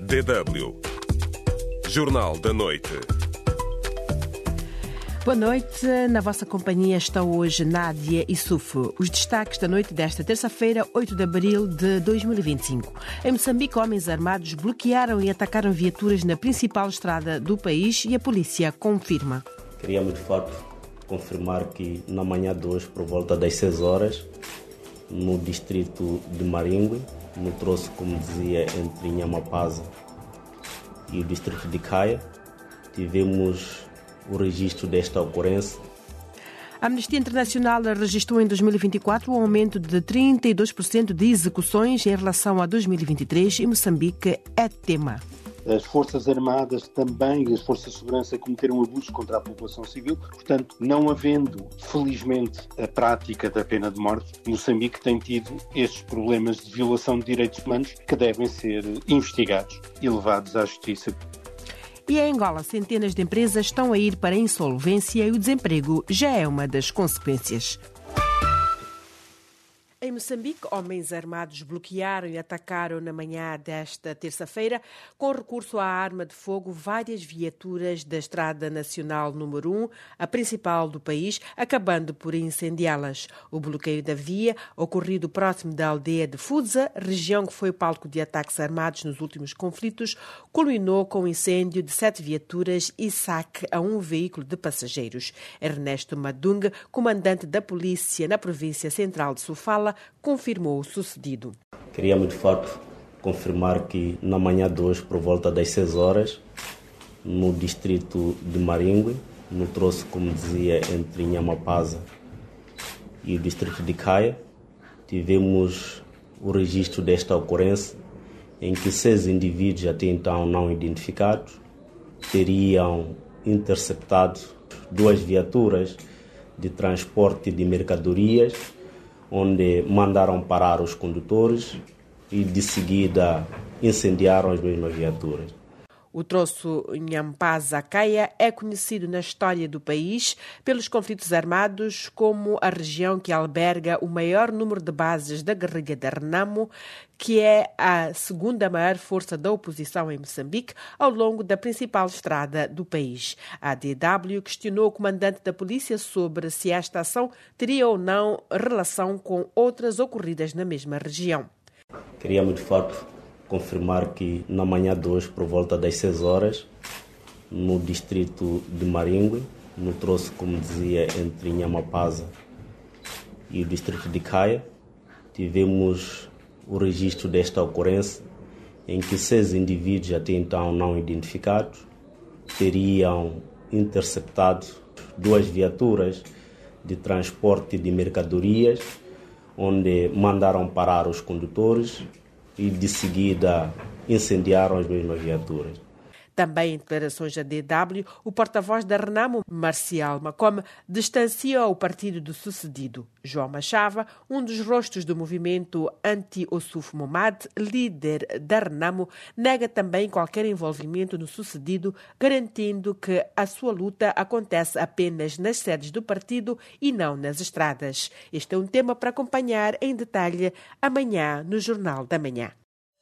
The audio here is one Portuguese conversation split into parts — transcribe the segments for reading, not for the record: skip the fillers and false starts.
DW. Jornal da Noite. Boa noite, na vossa companhia estão hoje Nádia e Sufo. Os destaques da noite desta terça-feira, 8 de abril de 2025. Em Moçambique, homens armados bloquearam e atacaram viaturas na principal estrada do país e a polícia confirma. Queríamos, de facto, confirmar que na manhã de hoje, por volta das 6 horas, no distrito de Maringue, no troço, como dizia, entre Nhamapaza e o distrito de Caia, tivemos o registro desta ocorrência. A Amnistia Internacional registrou em 2024 um aumento de 32% de execuções em relação a 2023 e Moçambique é tema. As Forças Armadas também e as Forças de Segurança cometeram abusos contra a população civil, portanto, não havendo, felizmente, a prática da pena de morte, Moçambique tem tido estes problemas de violação de direitos humanos que devem ser investigados e levados à justiça. E em Angola, centenas de empresas estão a ir para a insolvência e o desemprego já é uma das consequências. Em Moçambique, homens armados bloquearam e atacaram na manhã desta terça-feira, com recurso à arma de fogo, várias viaturas da Estrada Nacional número 1, a principal do país, acabando por incendiá-las. O bloqueio da via, ocorrido próximo da aldeia de Fuza, região que foi palco de ataques armados nos últimos conflitos, culminou com o incêndio de 7 viaturas e saque a um veículo de passageiros. Ernesto Madung, comandante da polícia na província central de Sofala, confirmou o sucedido. Queríamos, de facto, confirmar que na manhã de hoje, por volta das 6 horas, no distrito de Maringue, no troço, como dizia, entre Nhamapaza e o distrito de Caia, tivemos o registro desta ocorrência em que 6 indivíduos, até então não identificados, teriam interceptado 2 viaturas de transporte de mercadorias, onde mandaram parar os condutores e, de seguida, incendiaram as mesmas viaturas. O troço Nhampaza-Caia é conhecido na história do país pelos conflitos armados como a região que alberga o maior número de bases da guerrilha da Renamo, que é a segunda maior força da oposição em Moçambique, ao longo da principal estrada do país. A DW questionou o comandante da polícia sobre se esta ação teria ou não relação com outras ocorridas na mesma região. Queríamos, de facto, confirmar que na manhã de hoje, por volta das 6 horas, no distrito de Maringue, no troço, como dizia, entre Nhamapaza e o distrito de Caia, tivemos o registro desta ocorrência em que 6 indivíduos, até então não identificados, teriam interceptado 2 viaturas de transporte de mercadorias, onde mandaram parar os condutores e, de seguida, incendiaram as mesmas viaturas. Também em declarações da DW, o porta-voz da Renamo, Marcial Macome, distancia o partido do sucedido. João Machava, um dos rostos do movimento anti-Ossuf Momad, líder da Renamo, nega também qualquer envolvimento no sucedido, garantindo que a sua luta acontece apenas nas sedes do partido e não nas estradas. Este é um tema para acompanhar em detalhe amanhã no Jornal da Manhã.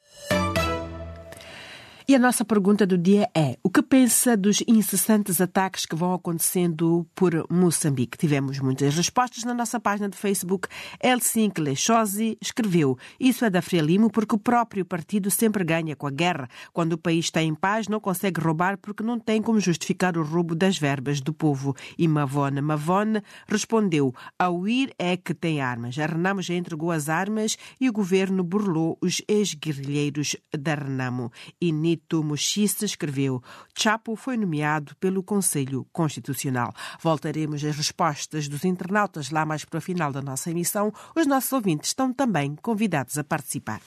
E a nossa pergunta do dia é: o que pensa dos incessantes ataques que vão acontecendo por Moçambique? Tivemos muitas respostas na nossa página de Facebook. Helsinki Lechosi escreveu: isso é da Frelimo porque o próprio partido sempre ganha com a guerra. Quando o país está em paz, não consegue roubar porque não tem como justificar o roubo das verbas do povo. E Mavone respondeu: a UIR é que tem armas. A Renamo já entregou as armas e o governo burlou os ex-guerrilheiros da Renamo. E Nito Mochice escreveu: Chapo foi nomeado pelo Conselho Constitucional. Voltaremos às respostas dos internautas lá mais para o final da nossa emissão. Os nossos ouvintes estão também convidados a participar.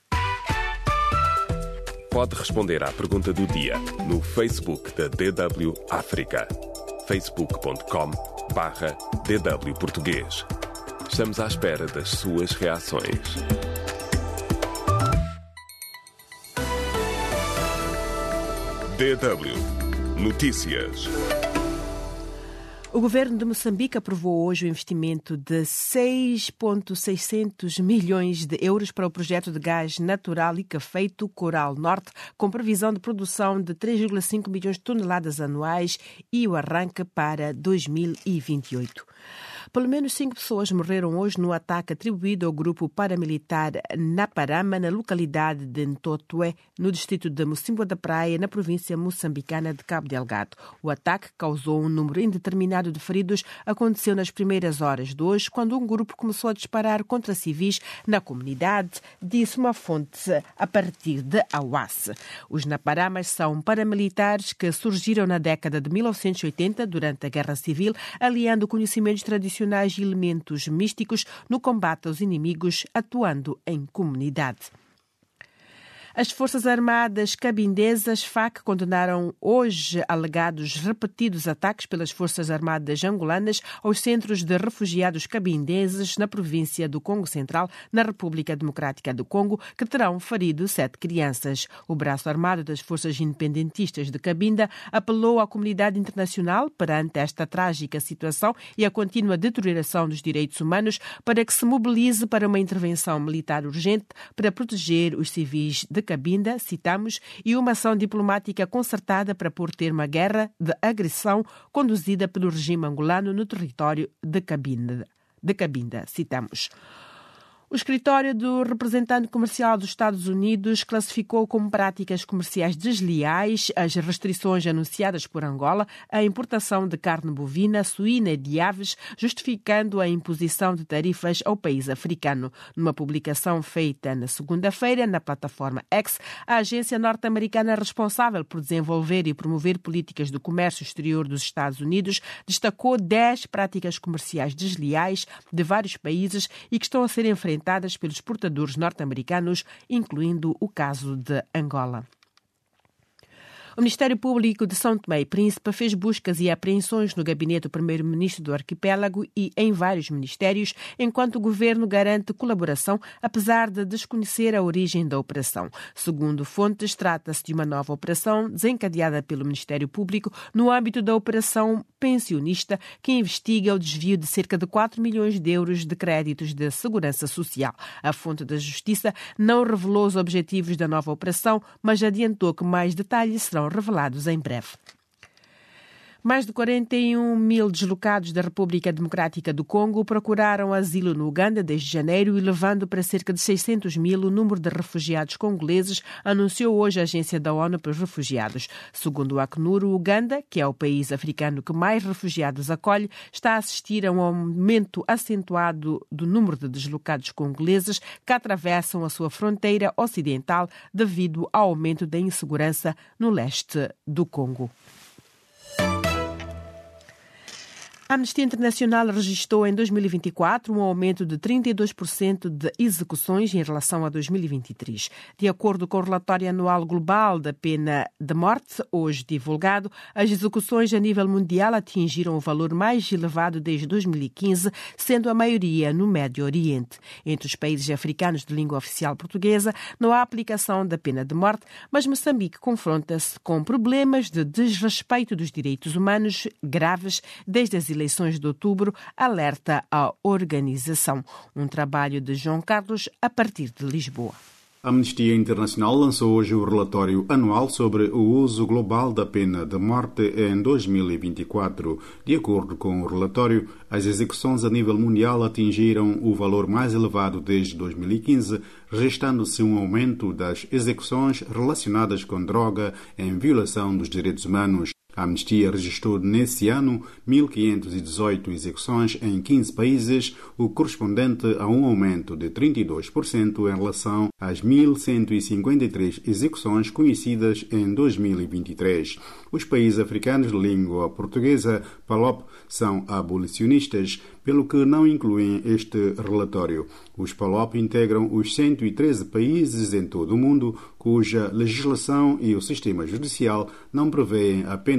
Pode responder à pergunta do dia no Facebook da DW África. facebook.com/DW Português. Estamos à espera das suas reações. DW Notícias. O governo de Moçambique aprovou hoje o investimento de 6,600 milhões de euros para o projeto de gás natural e cafeito Coral Norte, com previsão de produção de 3,5 milhões de toneladas anuais e o arranque para 2028. Pelo menos 5 pessoas morreram hoje no ataque atribuído ao grupo paramilitar Naparama, na localidade de Ntotwe, no distrito de Mocimboa da Praia, na província moçambicana de Cabo Delgado. O ataque causou um número indeterminado de feridos. Aconteceu nas primeiras horas de hoje, quando um grupo começou a disparar contra civis na comunidade, disse uma fonte a partir de Awase. Os Naparamas são paramilitares que surgiram na década de 1980, durante a Guerra Civil, aliando conhecimentos tradicionais e elementos místicos no combate aos inimigos, atuando em comunidade. As Forças Armadas cabindesas, FAC, condenaram hoje alegados repetidos ataques pelas Forças Armadas angolanas aos centros de refugiados cabindeses na província do Congo Central, na República Democrática do Congo, que terão ferido 7 crianças. O braço armado das Forças Independentistas de Cabinda apelou à comunidade internacional perante esta trágica situação e a contínua deterioração dos direitos humanos para que se mobilize para uma intervenção militar urgente para proteger os civis de Cabinda, citamos, e uma ação diplomática concertada para pôr termo à guerra de agressão conduzida pelo regime angolano no território de Cabinda, citamos. O escritório do representante comercial dos Estados Unidos classificou como práticas comerciais desleais as restrições anunciadas por Angola à importação de carne bovina, suína e de aves, justificando a imposição de tarifas ao país africano. Numa publicação feita na segunda-feira na plataforma X, a agência norte-americana responsável por desenvolver e promover políticas do comércio exterior dos Estados Unidos destacou 10 práticas comerciais desleais de vários países e que estão a ser enfrentadas pelos exportadores norte-americanos, incluindo o caso de Angola. O Ministério Público de São Tomé e Príncipe fez buscas e apreensões no gabinete do primeiro-ministro do arquipélago e em vários ministérios, enquanto o governo garante colaboração, apesar de desconhecer a origem da operação. Segundo fontes, trata-se de uma nova operação desencadeada pelo Ministério Público no âmbito da Operação Pensionista, que investiga o desvio de cerca de 4 milhões de euros de créditos de segurança social. A fonte da Justiça não revelou os objetivos da nova operação, mas adiantou que mais detalhes serão revelados em breve. Mais de 41 mil deslocados da República Democrática do Congo procuraram asilo no Uganda desde janeiro, elevando para cerca de 600 mil o número de refugiados congoleses, anunciou hoje a Agência da ONU para os Refugiados. Segundo o Acnur, o Uganda, que é o país africano que mais refugiados acolhe, está a assistir a um aumento acentuado do número de deslocados congoleses que atravessam a sua fronteira ocidental devido ao aumento da insegurança no leste do Congo. A Amnistia Internacional registrou em 2024 um aumento de 32% de execuções em relação a 2023. De acordo com o relatório anual global da pena de morte, hoje divulgado, as execuções a nível mundial atingiram o valor mais elevado desde 2015, sendo a maioria no Médio Oriente. Entre os países africanos de língua oficial portuguesa, não há aplicação da pena de morte, mas Moçambique confronta-se com problemas de desrespeito dos direitos humanos graves desde as eleições de outubro, alerta a organização. Um trabalho de João Carlos a partir de Lisboa. A Amnistia Internacional lançou hoje o relatório anual sobre o uso global da pena de morte em 2024. De acordo com o relatório, as execuções a nível mundial atingiram o valor mais elevado desde 2015, registrando-se um aumento das execuções relacionadas com droga em violação dos direitos humanos. A Amnistia registrou nesse ano 1.518 execuções em 15 países, o correspondente a um aumento de 32% em relação às 1.153 execuções conhecidas em 2023. Os países africanos de língua portuguesa, PALOP, são abolicionistas, pelo que não incluem este relatório. Os PALOP integram os 113 países em todo o mundo cuja legislação e o sistema judicial não prevêem a pena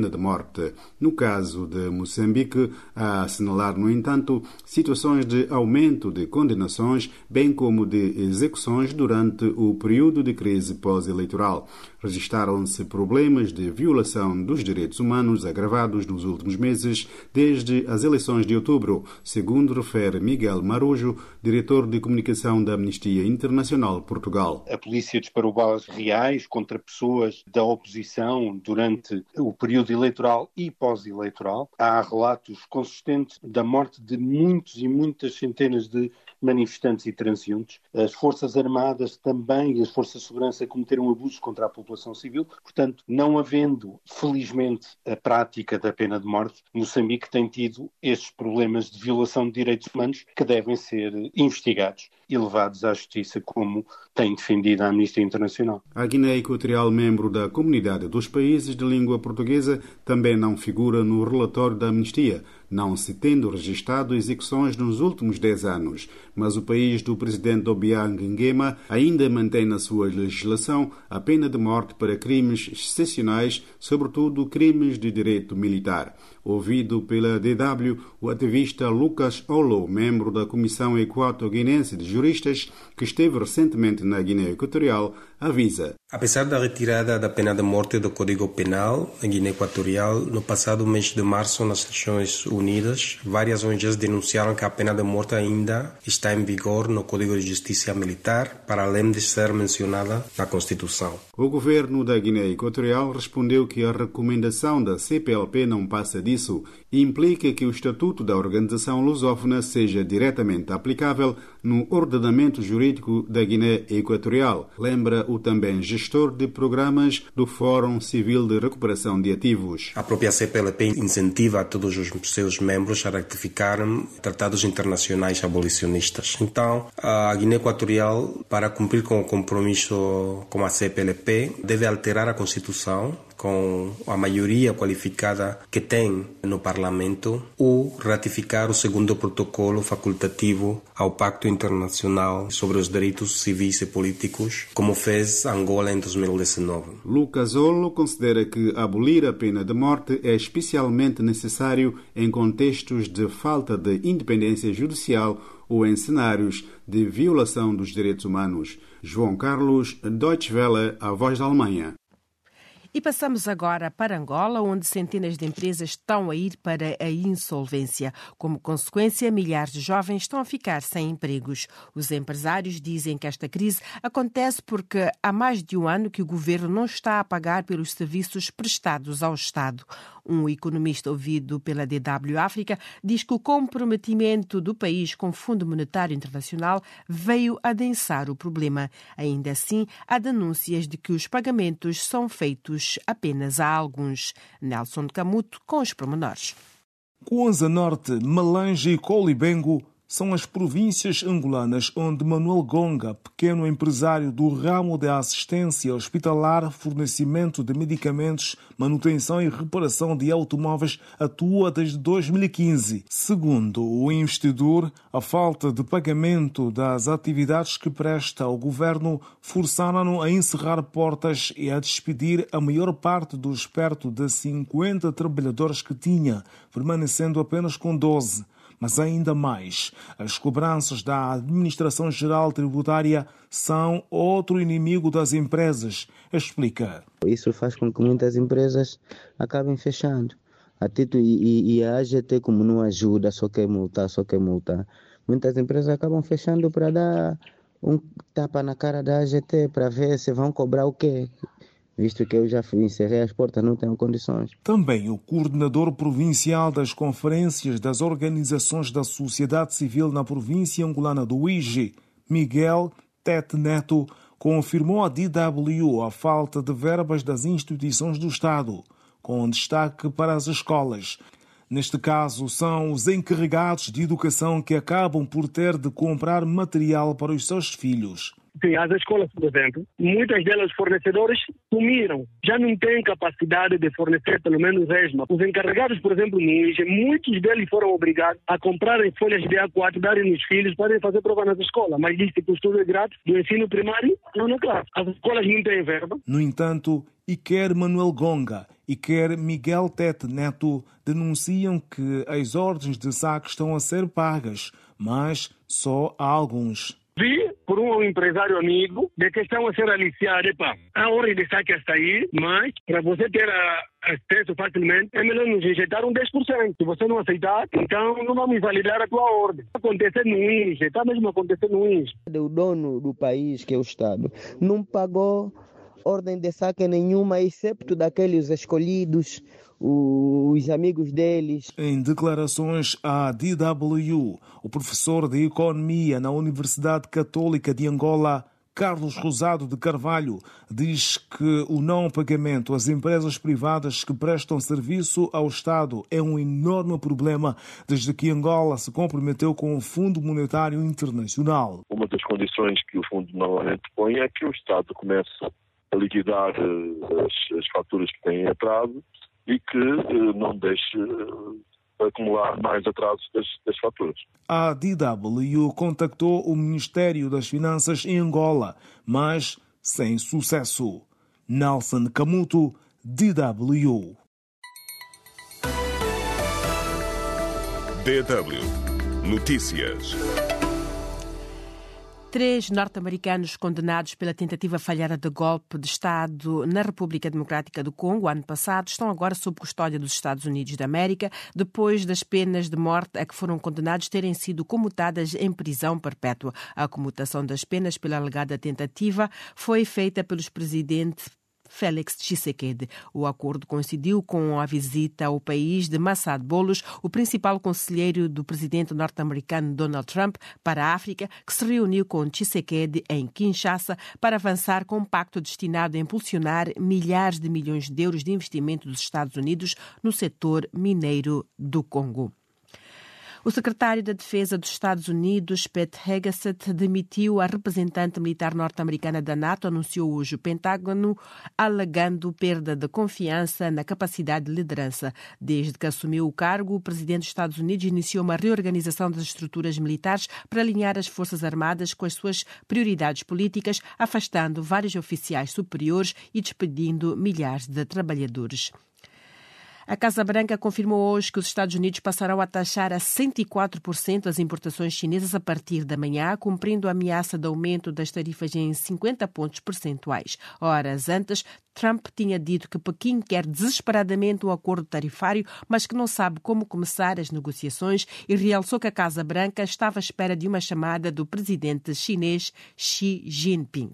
pena de morte. No caso de Moçambique, há a assinalar, no entanto, situações de aumento de condenações, bem como de execuções durante o período de crise pós-eleitoral. Registaram-se problemas de violação dos direitos humanos agravados nos últimos meses, desde as eleições de outubro, segundo refere Miguel Marujo, diretor de comunicação da Amnistia Internacional Portugal. A polícia disparou balas reais contra pessoas da oposição durante o período eleitoral e pós-eleitoral. Há relatos consistentes da morte de muitos e muitas centenas de manifestantes e transeuntes. As Forças Armadas também e as Forças de Segurança cometeram abusos contra a população civil. Portanto, não havendo, felizmente, a prática da pena de morte, Moçambique tem tido estes problemas de violação de direitos humanos que devem ser investigados e levados à justiça, como tem defendido a Amnistia Internacional. A Guiné Equatorial, membro da Comunidade dos Países de Língua Portuguesa, também não figura no relatório da Amnistia, não se tendo registrado execuções nos últimos 10 anos. Mas o país do presidente Obiang Nguema ainda mantém na sua legislação a pena de morte para crimes excepcionais, sobretudo crimes de direito militar. Ouvido pela DW, o ativista Lucas Olo, membro da Comissão Equato-Guinense de Juristas, que esteve recentemente na Guiné Equatorial, avisa. Apesar da retirada da pena de morte do Código Penal na Guiné Equatorial, no passado mês de março, nas Nações Unidas, várias ONGs denunciaram que a pena de morte ainda está em vigor no Código de Justiça Militar, para além de ser mencionada na Constituição. O governo da Guiné Equatorial respondeu que a recomendação da CPLP não passa disso e implica que o Estatuto da Organização Lusófona seja diretamente aplicável no ordenamento jurídico da Guiné Equatorial, lembra o também gestor de programas do Fórum Civil de Recuperação de Ativos. A própria CPLP incentiva a todos os seus membros a ratificarem tratados internacionais abolicionistas. Então, a Guiné Equatorial, para cumprir com o compromisso com a CPLP, deve alterar a Constituição com a maioria qualificada que tem no Parlamento, ou ratificar o segundo protocolo facultativo ao Pacto Internacional sobre os Direitos Civis e Políticos, como fez Angola em 2019. Lucas Olo considera que abolir a pena de morte é especialmente necessário em contextos de falta de independência judicial ou em cenários de violação dos direitos humanos. João Carlos, Deutsche Welle, a voz da Alemanha. E passamos agora para Angola, onde centenas de empresas estão a ir para a insolvência. Como consequência, milhares de jovens estão a ficar sem empregos. Os empresários dizem que esta crise acontece porque há mais de um ano que o governo não está a pagar pelos serviços prestados ao Estado. Um economista ouvido pela DW África diz que o comprometimento do país com o Fundo Monetário Internacional veio adensar o problema. Ainda assim, há denúncias de que os pagamentos são feitos apenas a alguns. Nelson Camuto com os pormenores. Kwanza Norte, Malanje e Colibengo são as províncias angolanas onde Manuel Gonga, pequeno empresário do ramo da assistência hospitalar, fornecimento de medicamentos, manutenção e reparação de automóveis, atua desde 2015. Segundo o investidor, a falta de pagamento das atividades que presta ao governo forçaram-no a encerrar portas e a despedir a maior parte dos perto de 50 trabalhadores que tinha, permanecendo apenas com 12. Mas ainda mais, as cobranças da Administração Geral Tributária são outro inimigo das empresas, explica. Isso faz com que muitas empresas acabem fechando. E a AGT, como não ajuda, só quer multar. Muitas empresas acabam fechando para dar um tapa na cara da AGT, para ver se vão cobrar o quê. Visto que eu já encerrei as portas, não tenho condições. Também o coordenador provincial das conferências das organizações da sociedade civil na província angolana do Uíge, Miguel Tete Neto, confirmou à DW a falta de verbas das instituições do Estado, com destaque para as escolas. Neste caso, são os encarregados de educação que acabam por ter de comprar material para os seus filhos. Sim, as escolas, por exemplo, muitas delas fornecedores sumiram. Já não têm capacidade de fornecer pelo menos ESMA. Os encarregados, por exemplo, no INGE, muitos deles foram obrigados a comprarem folhas de A4, darem nos filhos para fazer prova nas escolas. Mas diz que o estudo é grátis do ensino primário, não é claro. As escolas não têm verba. No entanto, e quer Manuel Gonga e quer Miguel Tete Neto denunciam que as ordens de saque estão a ser pagas, mas só a alguns. Vi por um empresário amigo de que estão a ser aliciados. A ordem de saque está aí, mas para você ter acesso facilmente, é melhor nos injetar 10%. Se você não aceitar, então não vamos validar a tua ordem. Está acontecendo no INGE, está mesmo acontecendo no INGE. O dono do país, que é o Estado, não pagou ordem de saque nenhuma, excepto daqueles escolhidos, os amigos deles. Em declarações à DW, o professor de Economia na Universidade Católica de Angola, Carlos Rosado de Carvalho, diz que o não pagamento às empresas privadas que prestam serviço ao Estado é um enorme problema desde que Angola se comprometeu com o Fundo Monetário Internacional. Uma das condições que o Fundo normalmente põe é que o Estado comece a liquidar as faturas que têm atraso e que não deixe acumular mais atrasos das faturas. A DW contactou o Ministério das Finanças em Angola, mas sem sucesso. Nelson Camuto, DW. DW Notícias. 3 norte-americanos condenados pela tentativa falhada de golpe de Estado na República Democrática do Congo ano passado estão agora sob custódia dos Estados Unidos da América, depois das penas de morte a que foram condenados terem sido comutadas em prisão perpétua. A comutação das penas pela alegada tentativa foi feita pelos presidentes Félix Tshisekedi. O acordo coincidiu com a visita ao país de Massad Boulos, o principal conselheiro do presidente norte-americano Donald Trump para a África, que se reuniu com Tshisekedi em Kinshasa para avançar com um pacto destinado a impulsionar milhares de milhões de euros de investimento dos Estados Unidos no setor mineiro do Congo. O secretário da Defesa dos Estados Unidos, Pete Hegseth, demitiu a representante militar norte-americana da NATO, anunciou hoje o Pentágono, alegando perda de confiança na capacidade de liderança. Desde que assumiu o cargo, o presidente dos Estados Unidos iniciou uma reorganização das estruturas militares para alinhar as Forças Armadas com as suas prioridades políticas, afastando vários oficiais superiores e despedindo milhares de trabalhadores. A Casa Branca confirmou hoje que os Estados Unidos passarão a taxar a 104% as importações chinesas a partir da manhã, cumprindo a ameaça de aumento das tarifas em 50 pontos percentuais. Horas antes, Trump tinha dito que Pequim quer desesperadamente um acordo tarifário, mas que não sabe como começar as negociações e realçou que a Casa Branca estava à espera de uma chamada do presidente chinês Xi Jinping.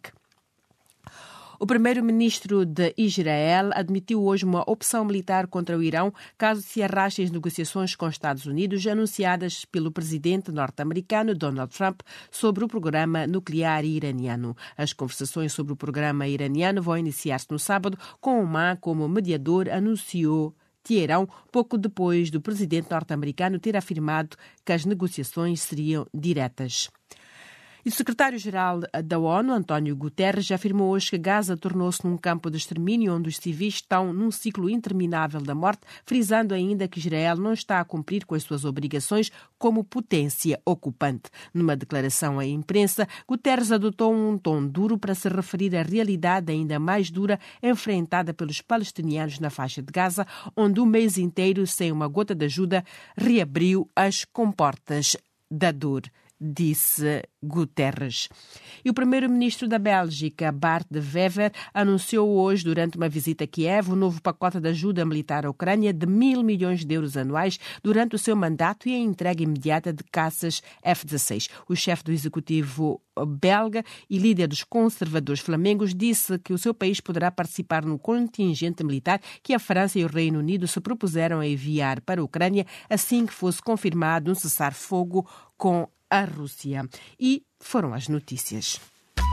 O primeiro-ministro de Israel admitiu hoje uma opção militar contra o Irão caso se arrastem as negociações com os Estados Unidos anunciadas pelo presidente norte-americano Donald Trump sobre o programa nuclear iraniano. As conversações sobre o programa iraniano vão iniciar-se no sábado, com Oman como mediador, anunciou Teherão, pouco depois do presidente norte-americano ter afirmado que as negociações seriam diretas. E o secretário-geral da ONU, António Guterres, afirmou hoje que Gaza tornou-se num campo de extermínio onde os civis estão num ciclo interminável da morte, frisando ainda que Israel não está a cumprir com as suas obrigações como potência ocupante. Numa declaração à imprensa, Guterres adotou um tom duro para se referir à realidade ainda mais dura enfrentada pelos palestinianos na faixa de Gaza, onde um mês inteiro, sem uma gota de ajuda, reabriu as comportas da dor, disse Guterres. E o primeiro-ministro da Bélgica, Bart de Wever, anunciou hoje, durante uma visita a Kiev, o novo pacote de ajuda militar à Ucrânia de 1.000 milhões de euros anuais durante o seu mandato e a entrega imediata de caças F-16. O chefe do executivo belga e líder dos conservadores flamengos disse que o seu país poderá participar no contingente militar que a França e o Reino Unido se propuseram a enviar para a Ucrânia assim que fosse confirmado um cessar-fogo com a Rússia. E foram as notícias.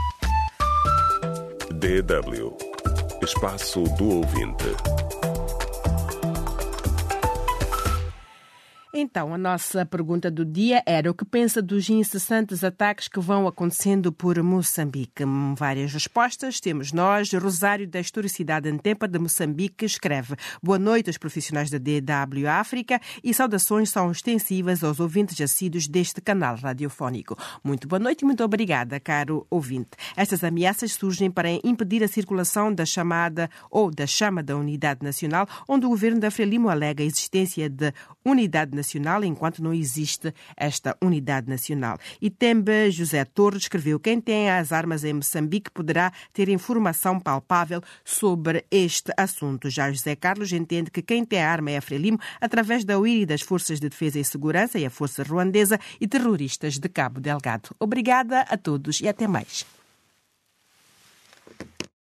DW. Espaço do Ouvinte. Então, a nossa pergunta do dia era o que pensa dos incessantes ataques que vão acontecendo por Moçambique. Várias respostas. Temos nós. Rosário da Historicidade Antepa de Moçambique escreve: boa noite aos profissionais da DW África e saudações são extensivas aos ouvintes assíduos deste canal radiofónico. Muito boa noite e muito obrigada, caro ouvinte. Estas ameaças surgem para impedir a circulação da chamada ou da chama da Unidade Nacional, onde o governo da Frelimo alega a existência de unidade nacional enquanto não existe esta unidade nacional. E Tembe José Torres escreveu: quem tem as armas em Moçambique poderá ter informação palpável sobre este assunto. Já José Carlos entende que quem tem a arma é a Frelimo através da UIRI, das Forças de Defesa e Segurança e a Força Ruandesa e terroristas de Cabo Delgado. Obrigada a todos e até mais.